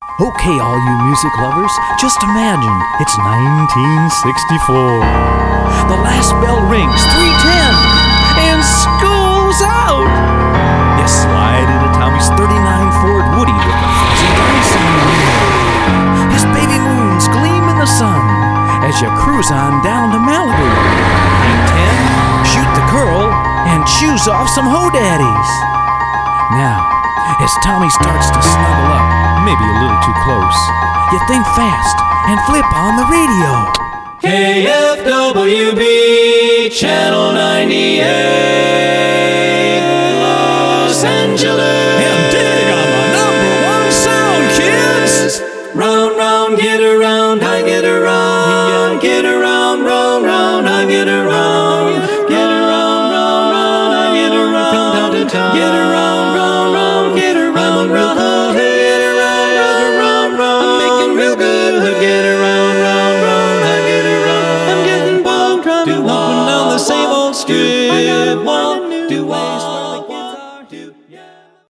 Okay, all you music lovers, just imagine it's 1964. The last bell rings, 3:10, and school's out. You slide into Tommy's 39 Ford Woody with the fuzzy dice in the window. His baby moons gleam in the sun as you cruise on down to Malibu. 9:10, shoot the curl and choose off some ho-daddies. Now, as Tommy starts to snuggle up, maybe a little too close, you think fast and flip on the radio. KFWB Channel 98 Los Angeles. And dig on the #1 sound, kids! Round, round, get around, I get around. Get around, round, round, I get around. Get around, round, round, I get around. From town to town. Get around, round, round, get around, round, round. Get around, round, round, I'm making real good. Get around, round, round, I get around. I'm getting bogged trying to walk down the same old strip.